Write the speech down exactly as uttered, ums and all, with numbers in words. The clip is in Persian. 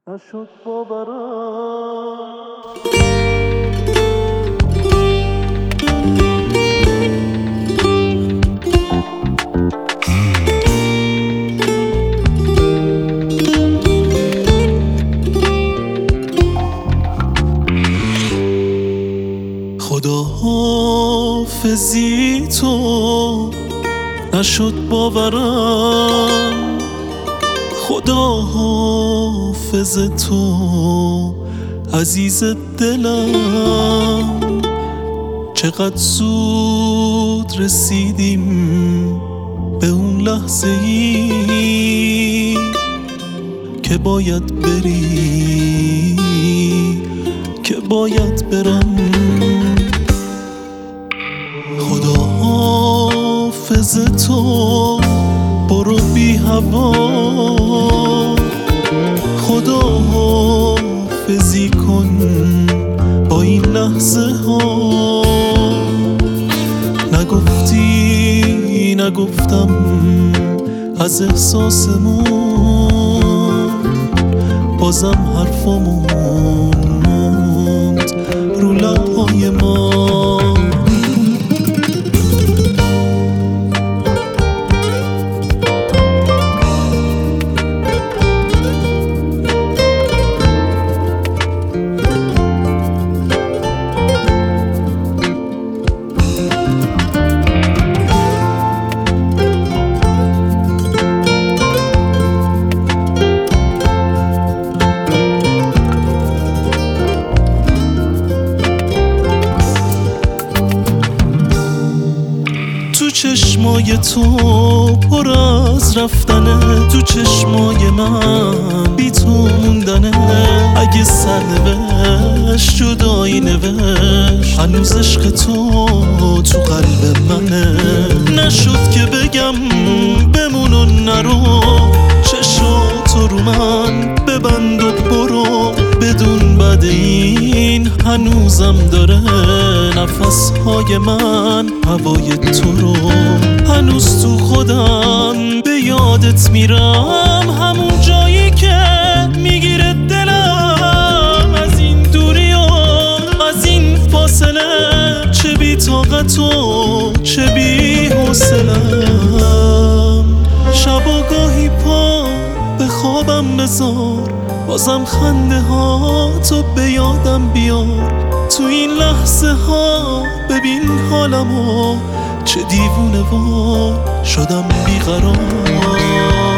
نشد باورم خدا حافظی تو نشد باورم خدا حافظ تو عزیز دلم چقدر زود رسیدیم به اون لحظه ای که باید بری که باید برم خدا حافظ تو برو بی هوا خدا حافظی کن با این لحظه ها نگفتی نگفتم از احساسمون بازم حرفمون موند رو لبهای ما چشمای تو پر از رفتنه تو چشمای من بی تو موندنه اگه سرنوشت جدایی نوشت هنوز عشق تو تو قلب منه نشد که بگم بمون و نرو چشاتو رو من ببند و برو بدون بعد این هنوزم داره نفسهای من هوای تو رو هنوز تو خودم به یادت میرم همون جایی که میگیره دلم از این دوری و از این فاصله چه بی طاقت و چه بی حوصله‌ام شب و گاهی پا به خوابم بذار بازم خنده ها تو به یادم بیار تو این لحظه ها ببین حالمو چه دیوونه وار شدم بیقرار